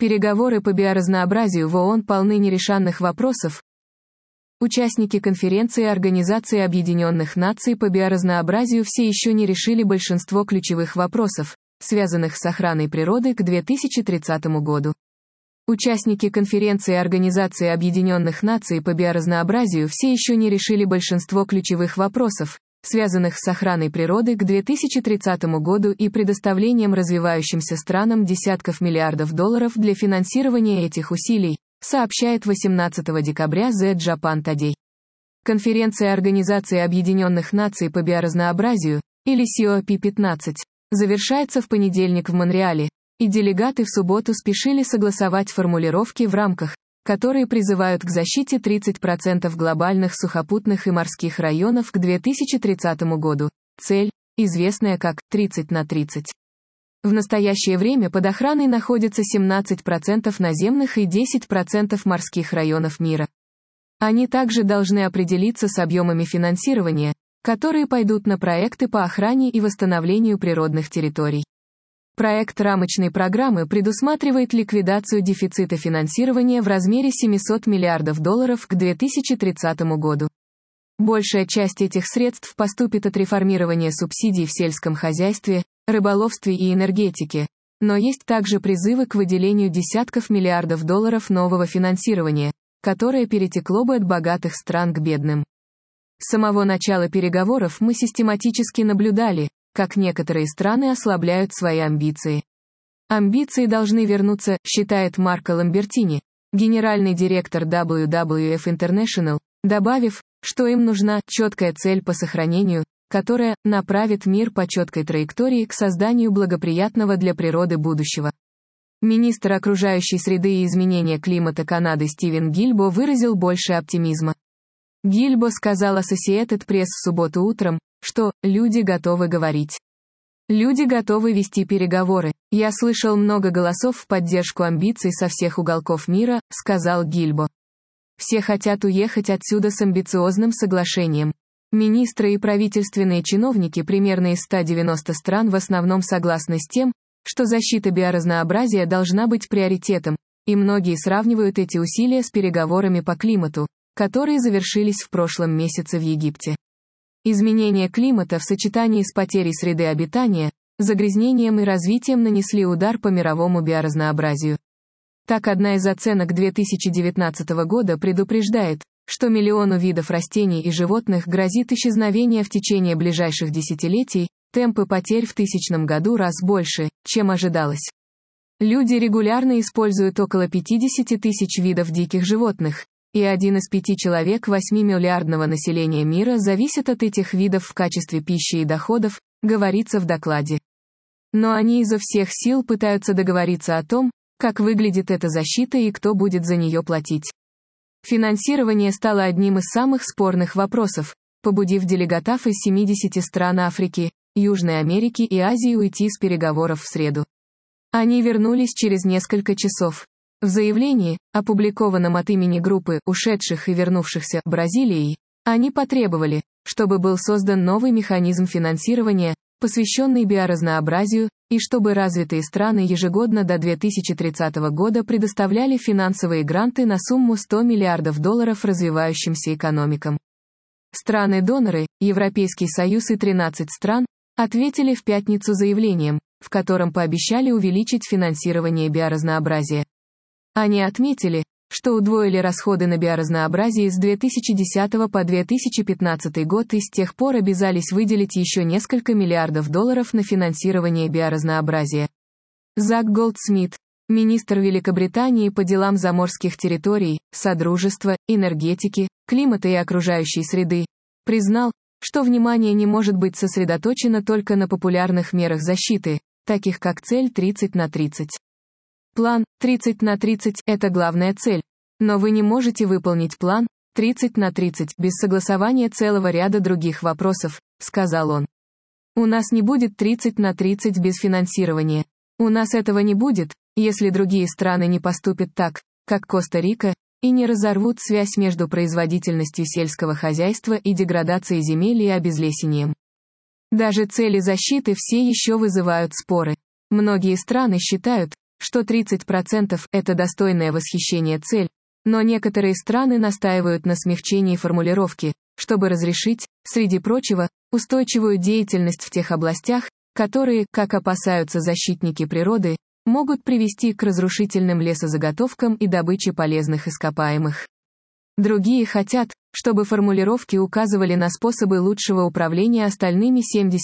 Переговоры по биоразнообразию в ООН полны нерешенных вопросов. Участники конференции Организации Объединенных Наций по биоразнообразию все еще не решили большинство ключевых вопросов, связанных с охраной природы к 2030 году. Участники конференции Организации Объединенных Наций по биоразнообразию все еще не решили большинство ключевых вопросов, связанных с охраной природы к 2030 году и предоставлением развивающимся странам десятков миллиардов долларов для финансирования этих усилий, сообщает 18 декабря The Japan Today. Конференция Организации Объединенных Наций по биоразнообразию, или COP15, завершается в понедельник в Монреале, и делегаты в субботу спешили согласовать формулировки в рамках, которые призывают к защите 30% глобальных сухопутных и морских районов к 2030 году. Цель, известная как 30 на 30. В настоящее время под охраной находится 17% наземных и 10% морских районов мира. Они также должны определиться с объемами финансирования, которые пойдут на проекты по охране и восстановлению природных территорий. Проект рамочной программы предусматривает ликвидацию дефицита финансирования в размере $700 миллиардов к 2030 году. Большая часть этих средств поступит от реформирования субсидий в сельском хозяйстве, рыболовстве и энергетике, но есть также призывы к выделению десятков миллиардов долларов нового финансирования, которое перетекло бы от богатых стран к бедным. С самого начала переговоров мы систематически наблюдали, как некоторые страны ослабляют свои амбиции. Амбиции должны вернуться, считает Марко Ламбертини, генеральный директор WWF International, добавив, что им нужна четкая цель по сохранению, которая направит мир по четкой траектории к созданию благоприятного для природы будущего. Министр окружающей среды и изменения климата Канады Стивен Гильбо выразил больше оптимизма. Гильбо сказал Associated Press в субботу утром, что «люди готовы говорить. Люди готовы вести переговоры. Я слышал много голосов в поддержку амбиций со всех уголков мира», — сказал Гильбо. «Все хотят уехать отсюда с амбициозным соглашением. Министры и правительственные чиновники примерно из 190 стран в основном согласны с тем, что защита биоразнообразия должна быть приоритетом, и многие сравнивают эти усилия с переговорами по климату, которые завершились в прошлом месяце в Египте. Изменение климата в сочетании с потерей среды обитания, загрязнением и развитием нанесли удар по мировому биоразнообразию. Так, одна из оценок 2019 года предупреждает, что миллиону видов растений и животных грозит исчезновение в течение ближайших десятилетий, темпы потерь в 1000 году раз больше, чем ожидалось. Люди регулярно используют около 50 тысяч видов диких животных, и 1 из 5 человек 8-миллиардного населения мира зависит от этих видов в качестве пищи и доходов, говорится в докладе. Но они изо всех сил пытаются договориться о том, как выглядит эта защита и кто будет за нее платить. Финансирование стало одним из самых спорных вопросов, побудив делегатов из 70 стран Африки, Южной Америки и Азии уйти с переговоров в среду. Они вернулись через несколько часов. В заявлении, опубликованном от имени группы ушедших и вернувшихся Бразилией, они потребовали, чтобы был создан новый механизм финансирования, посвященный биоразнообразию, и чтобы развитые страны ежегодно до 2030 года предоставляли финансовые гранты на сумму $100 миллиардов развивающимся экономикам. Страны-доноры, Европейский Союз и 13 стран, ответили в пятницу заявлением, в котором пообещали увеличить финансирование биоразнообразия. Они отметили, что удвоили расходы на биоразнообразие с 2010 по 2015 год и с тех пор обязались выделить еще несколько миллиардов долларов на финансирование биоразнообразия. Зак Голдсмит, министр Великобритании по делам заморских территорий, Содружества, энергетики, климата и окружающей среды, признал, что внимание не может быть сосредоточено только на популярных мерах защиты, таких как цель 30 на 30. План 30 на 30 – это главная цель, но вы не можете выполнить план 30 на 30 без согласования целого ряда других вопросов, сказал он. У нас не будет 30 на 30 без финансирования. У нас этого не будет, если другие страны не поступят так, как Коста-Рика, и не разорвут связь между производительностью сельского хозяйства и деградацией земель и обезлесением. Даже цели защиты все еще вызывают споры. Многие страны считают, что 30% – это достойное восхищение цель, но некоторые страны настаивают на смягчении формулировки, чтобы разрешить, среди прочего, устойчивую деятельность в тех областях, которые, как опасаются защитники природы, могут привести к разрушительным лесозаготовкам и добыче полезных ископаемых. Другие хотят, чтобы формулировки указывали на способы лучшего управления остальными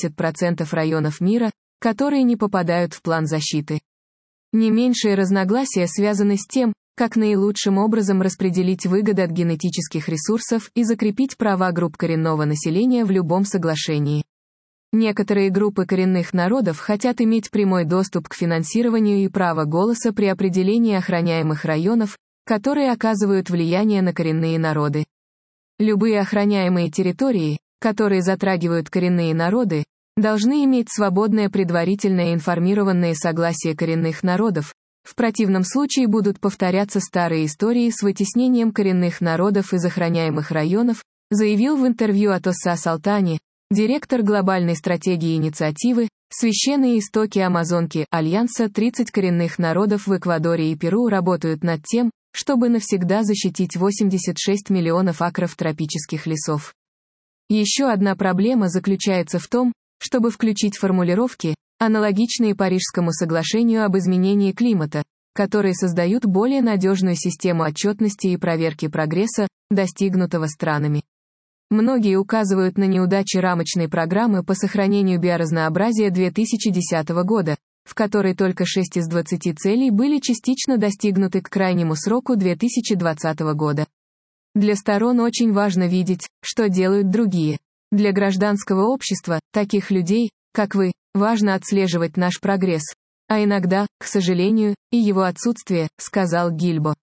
70% районов мира, которые не попадают в план защиты. Не меньшие разногласия связаны с тем, как наилучшим образом распределить выгоды от генетических ресурсов и закрепить права групп коренного населения в любом соглашении. Некоторые группы коренных народов хотят иметь прямой доступ к финансированию и право голоса при определении охраняемых районов, которые оказывают влияние на коренные народы. Любые охраняемые территории, которые затрагивают коренные народы, должны иметь свободное предварительное информированное согласие коренных народов, в противном случае будут повторяться старые истории с вытеснением коренных народов из охраняемых районов, заявил в интервью Атоса Салтани, директор глобальной стратегии инициативы «Священные истоки Амазонки» Альянса. 30 коренных народов в Эквадоре и Перу работают над тем, чтобы навсегда защитить 86 миллионов акров тропических лесов. Еще одна проблема заключается в том, чтобы включить формулировки, аналогичные Парижскому соглашению об изменении климата, которые создают более надежную систему отчетности и проверки прогресса, достигнутого странами. Многие указывают на неудачи рамочной программы по сохранению биоразнообразия 2010 года, в которой только 6 из 20 целей были частично достигнуты к крайнему сроку 2020 года. Для сторон очень важно видеть, что делают другие. Для гражданского общества, таких людей, как вы, важно отслеживать наш прогресс, а иногда, к сожалению, и его отсутствие, сказал Гильбо.